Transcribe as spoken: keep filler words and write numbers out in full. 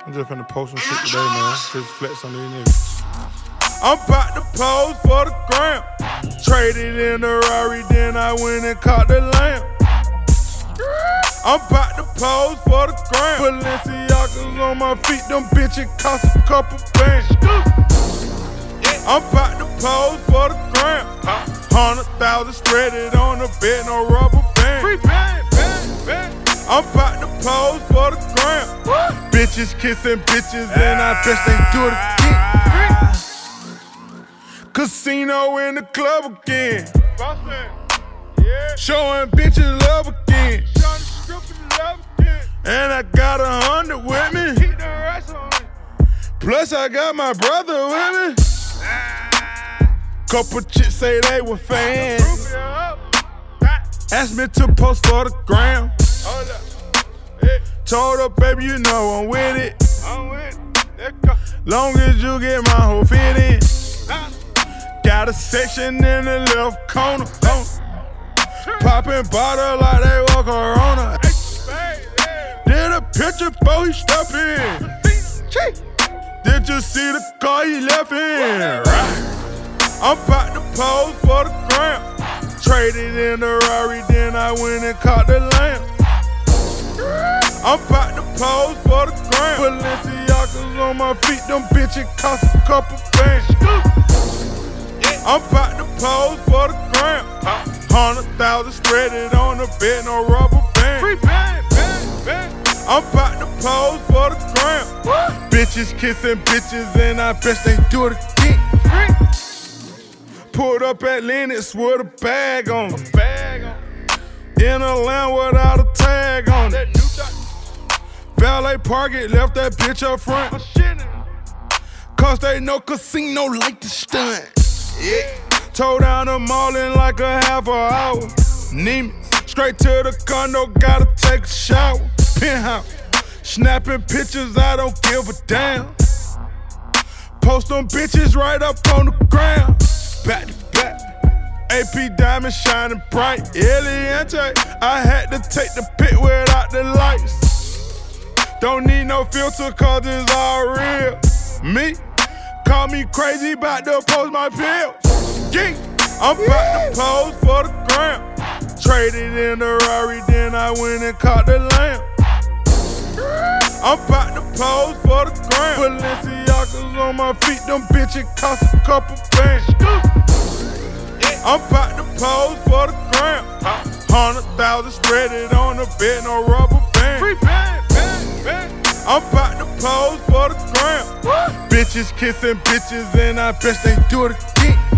I'm just finna post some shit today, man. Just flex on these niggas. I'm about to pose for the gram. Traded in the Rari, then I went and caught the lamb. I'm about to pose for the gram. Balenciagas on my feet, them bitches cost a couple bands. I'm about to pose for the gram. Hundred thousand spread it on the bed, no rubber band. I'm about to pose for the gram. Bitches kissing bitches, and I bet they do it again. Casino in the club again. Showing bitches love again. And I got a hundred with me. Plus I got my brother with me. Couple chicks say they were fans. Asked me to post for the gram. Told her, baby, you know I'm with it. Long as you get my whole fit in. Got a section in the left corner. Popping bottle like they walk Corona. Did a picture before he stepped in. Did you see the car he left in? I'm about to pose for the gram. Traded in the Rari, then I went and caught the lamb. I'm about to pose for the gram. Balenciagas on my feet, them bitches cost a couple bands. I'm about to pose for the gram. Hundred thousand spread it on the bed, no rubber band. I'm about to pose for the gram. Bitches kissing bitches, and I bet they do it again. Pulled up at Lennox with a bag on it. In a land without a tag on it. Valet park it, left that bitch up front. Cause they know casino like to stunt. Yeah. Towed down the mall in like a half a hour. Need me straight to the condo, gotta take a shower. Penthouse, snapping pictures, I don't give a damn. Post them bitches right up on the ground. Back to back, A P diamond shining bright. Eliante, I had to take the pic without the lights. Don't need no filter cause it's all real. Me, call me crazy, bout to post my pills. Yeah. I'm about to pose for the gram. Traded in the Rari, then I went and caught the lamb. I'm about to pose for the gram. Balenciagas on my feet, them bitches cost a couple bands. I'm about to pose for the gram. Hundred thousand spread it on the bed, no rubber band. I'm about to pose for the gram. Bitches kissing bitches, and I bet they do it again.